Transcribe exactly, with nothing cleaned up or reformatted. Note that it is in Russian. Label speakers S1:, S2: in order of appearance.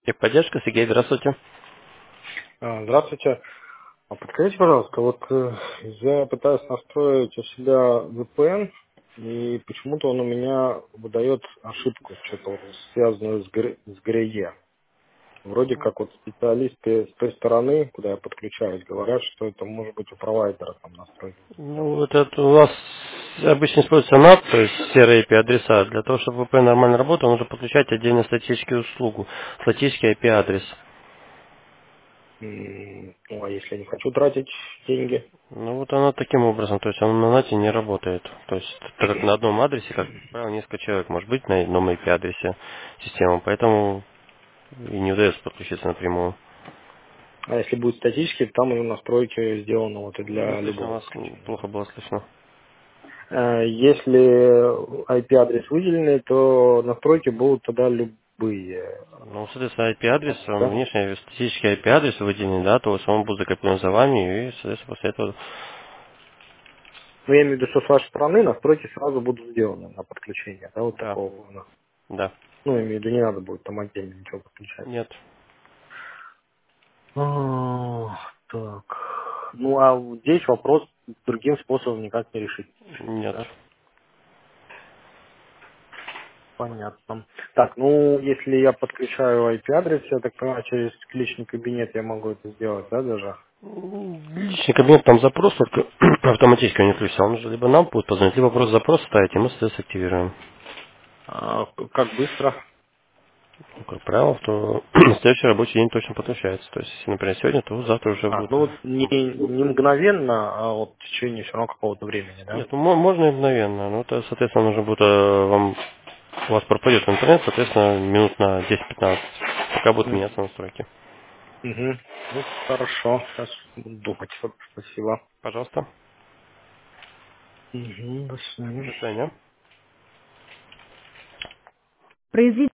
S1: Техподдержка, Сергей, здравствуйте.
S2: А, Здравствуйте. А Подскажите, пожалуйста, вот э, я пытаюсь настроить у себя ви пи эн, и почему-то он у меня выдает ошибку, что-то вот связанную с, гр- с ГРЕ. Вроде как вот специалисты с той стороны, куда я подключаюсь, говорят, что это может быть у провайдера там настройки какие-то.
S1: Ну, вот это у вас обычно используется нат, то есть серые ай пи-адреса. Для того, чтобы ви пи эн нормально работал, нужно подключать отдельно статическую услугу, статический ай пи-адрес.
S2: М, Ну, а если я не хочу тратить деньги?
S1: Ну, вот она таким образом, то есть он на нате не работает. То есть, так как на одном адресе, как правило, несколько человек может быть на одном ай пи-адресе системы, поэтому и не удается подключиться напрямую.
S2: А если будет статический, там уже настройки сделаны вот и
S1: Не
S2: для
S1: слышно
S2: любого
S1: вас, м,
S2: подключения.
S1: плохо было слышно.
S2: Э, Если ай пи-адрес выделенный, то настройки будут тогда любые.
S1: Ну, соответственно, ай пи-адрес, он
S2: Да?
S1: внешний статический ай пи-адрес выделенный, да, то есть он будет закреплен за вами, и, соответственно, после этого,
S2: Ну, я имею в виду, что с вашей стороны настройки сразу будут сделаны на подключение, да, вот
S1: да,
S2: такого плана.
S1: да,
S2: Ну, я имею в виду, не надо будет там отдельно ничего подключать.
S1: нет,
S2: А, Так. Ну, а вот здесь вопрос другим способом никак не решить, получается,
S1: нет.
S2: да? Понятно. Так, ну, если я подключаю ай пи-адрес, я так понимаю, через личный кабинет я могу это сделать, да, даже?
S1: М, Личный кабинет, там запрос только автоматически не включится, он же либо нам будет позвонить, либо просто запрос ставить, и мы, соответственно, активируем.
S2: А, как быстро?
S1: Ну, как правило, то следующий рабочий день точно подключается. То есть, если, например, сегодня, то завтра уже
S2: А,
S1: будет.
S2: ну вот не, не мгновенно, а вот в течение все равно какого-то времени, да?
S1: Нет, ну мо- можно и мгновенно. Ну, это, соответственно, нужно будет э, вам, у вас пропадет интернет, соответственно, минут на десять-пятнадцать, пока будут
S2: Угу.
S1: меняться настройки.
S2: Ну, хорошо. Сейчас буду думать. Вот, спасибо.
S1: Пожалуйста.
S2: Угу, до свидания.
S1: До свидания.
S3: Произведение